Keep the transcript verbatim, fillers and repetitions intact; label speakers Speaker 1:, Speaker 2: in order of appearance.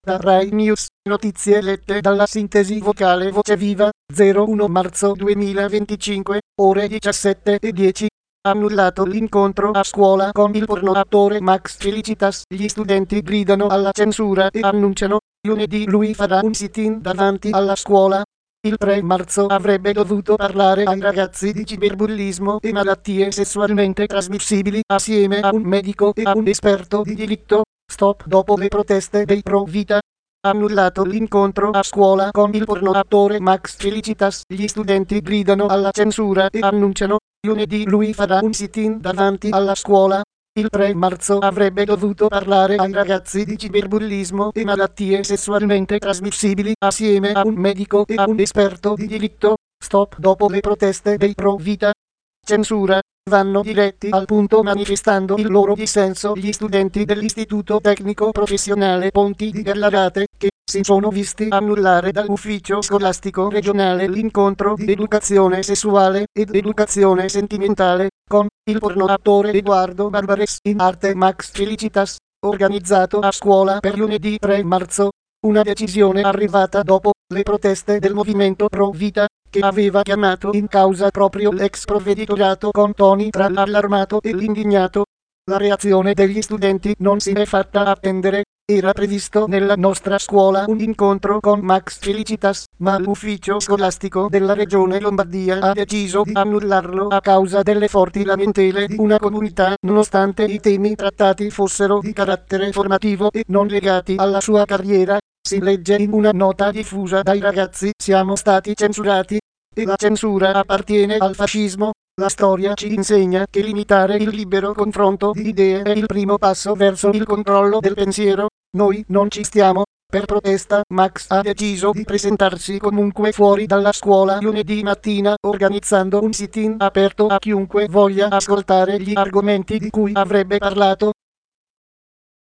Speaker 1: Da Rai News, notizie lette dalla sintesi vocale Voce Viva, zero uno marzo duemilaventicinque, ore diciassette e dieci. Annullato l'incontro a scuola con il porno attore Max Felicitas. Gli studenti gridano alla censura e annunciano, lunedì lui farà un sit-in davanti alla scuola. Il tre marzo avrebbe dovuto parlare ai ragazzi di ciberbullismo e malattie sessualmente trasmissibili assieme a un medico e a un esperto di diritto. Stop dopo le proteste dei pro vita. Annullato l'incontro a scuola con il porno attore Max Felicitas. Gli studenti gridano alla censura e annunciano, lunedì lui farà un sit-in davanti alla scuola. Il tre marzo avrebbe dovuto parlare ai ragazzi di ciberbullismo e malattie sessualmente trasmissibili assieme a un medico e a un esperto di diritto. Stop dopo le proteste dei pro vita. Censura. Vanno diretti al punto manifestando il loro dissenso gli studenti dell'Istituto Tecnico Professionale Ponti di Gallarate, che si sono visti annullare dall'ufficio scolastico regionale l'incontro di educazione sessuale ed educazione sentimentale con il porno attore Edoardo Barbares in arte Max Felicitas, organizzato a scuola per lunedì tre marzo. Una decisione arrivata dopo le proteste del movimento pro vita, che aveva chiamato in causa proprio l'ex provveditorato con toni tra l'allarmato e l'indignato. La reazione degli studenti non si è fatta attendere. Era previsto nella nostra scuola un incontro con Max Felicitas, ma l'ufficio scolastico della regione Lombardia ha deciso di annullarlo a causa delle forti lamentele di una comunità, nonostante i temi trattati fossero di carattere formativo e non legati alla sua carriera. Si legge in una nota diffusa dai ragazzi: siamo stati censurati. E la censura appartiene al fascismo. La storia ci insegna che limitare il libero confronto di idee è il primo passo verso il controllo del pensiero. Noi non ci stiamo. Per protesta, Max ha deciso di presentarsi comunque fuori dalla scuola lunedì mattina, organizzando un sit-in aperto a chiunque voglia ascoltare gli argomenti di cui avrebbe parlato.